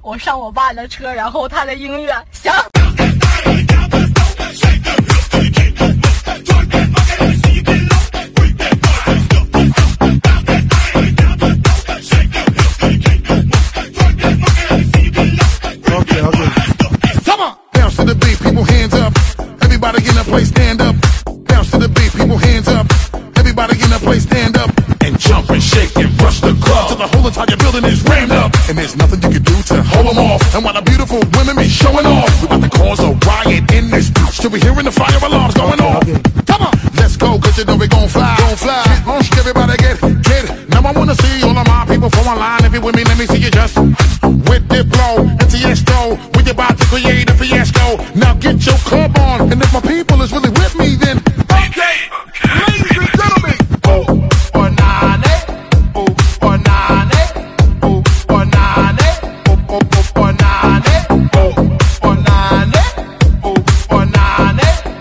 我上我爸的车，然后他的音乐响。 Everybody in the place stand up. Bounce to the beat, people hands up. Everybody in the place stand up. And jump and shake and rush the club till the whole entire building is rammed up. And there's nothing you can do to hold them off. And while the beautiful women be showing off, we about to cause a riot in this bitch till we hearing the fire alarms going off. Come on, let's go, cause you know we gon' fly. Get on, everybody get it. Now I wanna see all of my people fall in line. If you with me, let me see you just with Diplo and Tiesto. We about to create a fiasco. Now get your club on.